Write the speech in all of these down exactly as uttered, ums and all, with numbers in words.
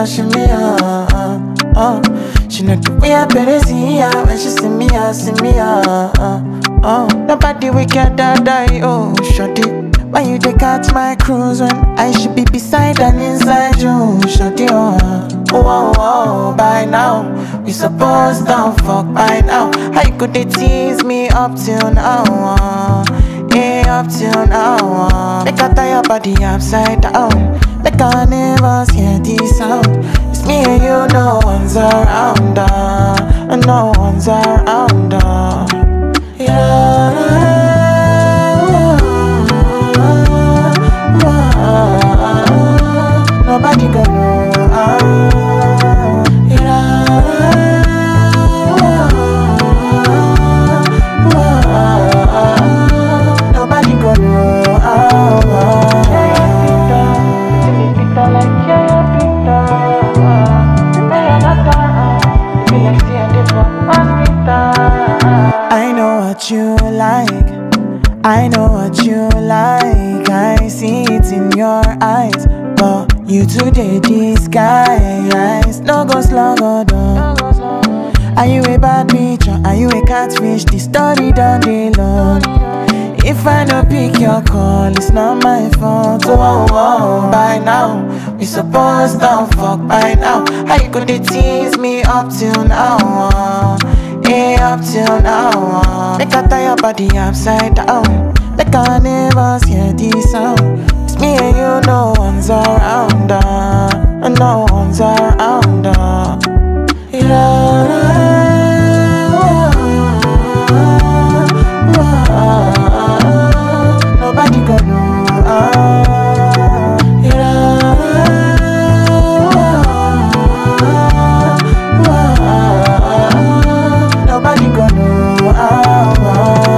ah, shimmy ah, ah, ah. She know the way I better see ya when she see me ah, see me ah, ah, ah. Nobody wicked that die, oh, shawty. Why you take out my cruise when I should be beside and inside you, shawty, oh, oh, oh, oh. By now, we supposed to fuck by now. How you could they tease me up till now, uh, yeah, up till now, uh. Make I tie your body upside down. Make I never hear this sound. It's me and you, no one's around, uh, and no one's around, uh. Yeah. Nobody gonna know. Ah, yeah. Nobody gonna know. Ah, I know what you like. I know what you like. I see it in your eyes. But you today disguise. No go slow, go down. Are you a bad bitch or are you a catfish? The story done the long. If I don't pick your call, it's not my fault. Oh, oh, oh. By now, we supposed to fuck by now. How you could they tease me up till now? Uh, yeah, up till now. Uh. Make I tie your body upside down. Make I never hear this sound. It's me and you, no one's around, uh, and no one's around, uh. Yeah. Nobody gonna know, uh, yeah. Nobody gonna know, uh,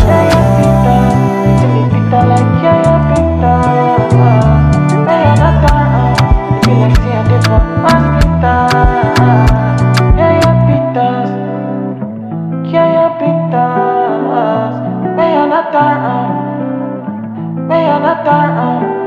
May I not die, may I not die.